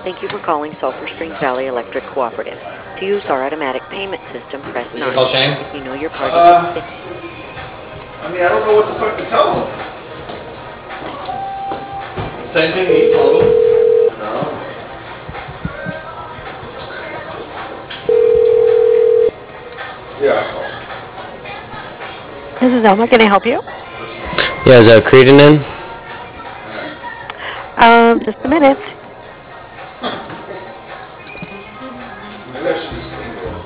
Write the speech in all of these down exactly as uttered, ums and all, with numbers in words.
Thank you for calling Sulphur Springs Valley Electric Cooperative. To use our automatic payment system, press Did you nine. call Shane? If you know your party's Uh, extension. I mean, I don't know what the fuck to tell him. Same thing he told him. No. Yeah, I called. This is Elma. Can I help you? Yeah, is that Creedon in? Um, just a minute. Maybe I should just leave it.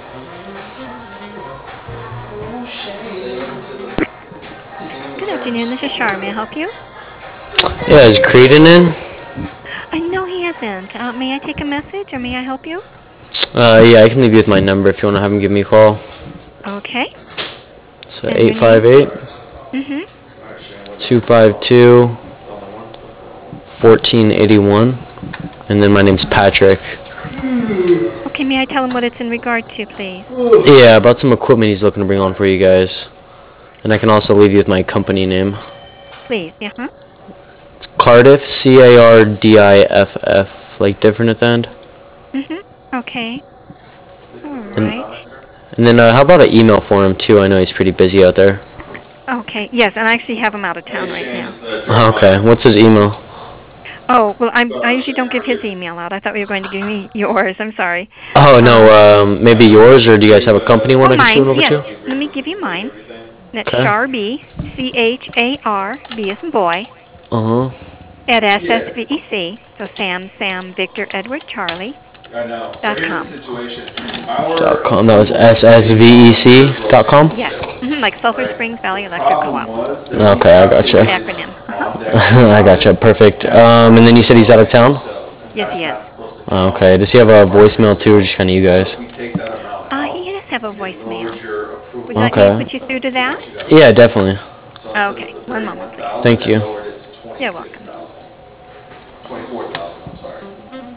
Oh, Shane. Good afternoon, this is Shar. May I help you? Yeah, is Creedon in? I know he isn't. Uh, may I take a message or may I help you? Uh, yeah, I can leave you with my number if you want to have him give me a call. Okay. So And your eight name, five eight, please? Mm-hmm. two five two, one four eight one. And then my name's Patrick. Okay, may I tell him what it's in regard to, please? Yeah, about some equipment he's looking to bring on for you guys. And I can also leave you with my company name. Please, yeah, huh? It's Cardiff, C A R D I F F, like different at the end. Mm-hmm. Okay. All And, right. and then uh, how about an email for him too? I know he's pretty busy out there. Okay, yes, and I actually have him out of town Hey, right Shane, now. it's uh, Oh, okay, Jeremiah. what's his email? Oh, well, I'm, I usually don't give his email out. I thought we were going to give me yours. I'm sorry. Oh, no, Um, um, maybe yours, or do you guys have a company one oh, I can shoot mine. over Yes. to? Let me give you mine. That's Okay. Char B, C H A R, B as in boy, Uh-huh. at S S V E C, so Sam, Sam, Victor, Edward, Charlie, I know. So dot here's the com. situation. Dot Our com. That was approval S S V E C dot com? Yes, mm-hmm, like Sulphur right? Springs Valley Electric Problem Co-op. was that we Okay, I gotcha. calculated Acronym. Uh-huh. on deck I gotcha. Perfect. Um, and then you said he's out of town? cells, and Yes, that's he is. not supposed to Oh, count. okay. Does he have a voicemail too, or just kind of you So guys? if we take that amount Uh, out, he does have a it lowers voicemail. your approval. Would you like me to Okay. put you through to that? Yeah, definitely. So instead of Okay, the one thirty-one moment, please. thousand, Thank I you. lowered it to You're twenty-six welcome. thousand. Twenty-four thousand, I'm sorry.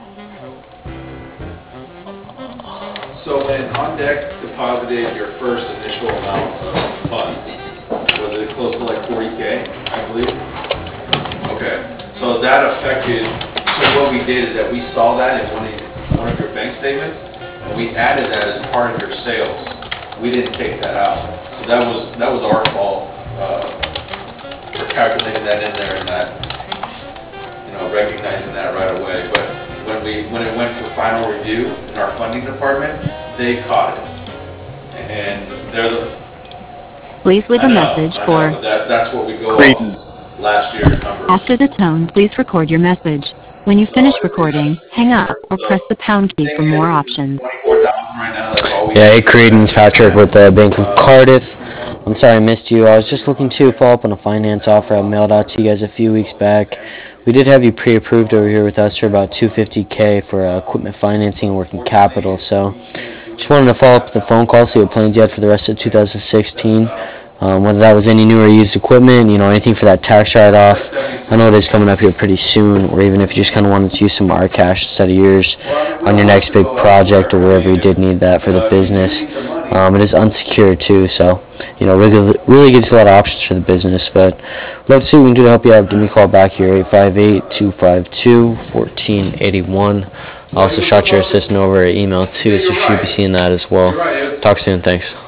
So when On Deck deposited your first initial amount of funds, was it close to like forty K, I believe? Okay, so that affected, so what we did is that we saw that in one of, one of your bank statements, and we added that as part of your sales. We didn't take that out. So that was, that was our fault, uh, for calculating that in there and that, you know, recognizing that right away. But when we, when it went for final review in our funding department, they caught it. And they're the, Please leave I a know, message I know, for but that, that's what we go Creedon. off last year's numbers. after the tone. Please record your message. When you So finish it, it's recording, just hang up easier. or press So the pound key thing for more is, is options. twenty-four thousand right now, that's all we Yeah, hey, need to Creedon's spend. Patrick with the Bank of Uh, Cardiff. I'm sorry I missed you. I was just looking to follow up on a finance offer I mailed out to you guys a few weeks back. We did have you pre-approved over here with us for about two hundred fifty K for uh, equipment financing and working capital. So just wanted to follow up with the phone call, see what plans you had for the rest of two thousand sixteen. Um, whether that was any new or used equipment, you know, anything for that tax write-off. I know it is coming up here pretty soon, or even if you just kind of wanted to use some of our cash instead of yours on your next big project or wherever you did need that for the business. Um, it is unsecured too, so, you know, really, really gives you a lot of options for the business. But love to see what we can do to help you out. Give me a call back here, eight five eight, two five two, one four eight one. I also shot your assistant over an email too, so you should be seeing that as well. Talk soon. Thanks.